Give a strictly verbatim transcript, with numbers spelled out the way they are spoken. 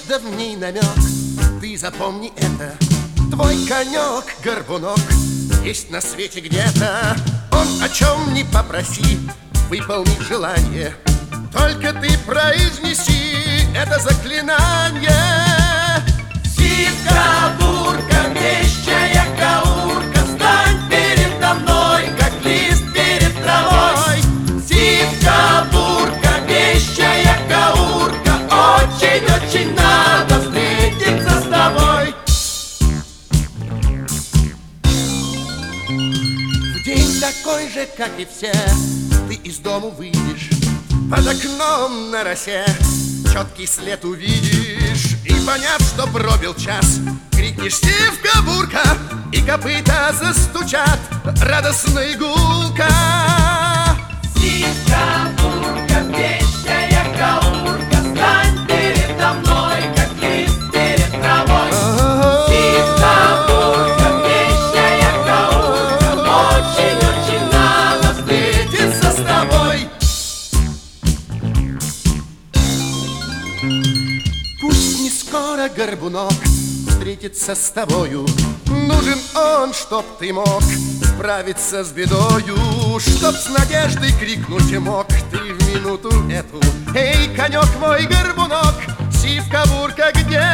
да в ней намек. Ты запомни это, твой конек, горбунок, есть на свете где-то. Он о чем не попроси, выполни желание, только ты произнеси это заклинание. Сивка, бурка, вещая каурка, встань передо мной, как лист перед травой. Сивка, бурка, вещая каурка, очень-очень надо встретиться с тобой. В день такой же, как и все, ты из дому выйдешь, под окном на росе четкий след увидишь. И поняв, что пробил час, крикнешь: Сивка, бурка, и копыта застучат радостно и гулко. Сивка, бурка, вещая каурка, встань передо мной, как лист перед травой. Сивка, бурка, вещая каурка, очень-очень надо встретиться с тобой. Пусть не скоро, горбунок, встретится с тобою, нужен он, чтоб ты мог справиться с бедою, чтоб с надеждой крикнуть мог ты в минуту эту: эй, конек мой, горбунок, сивка, бурка, где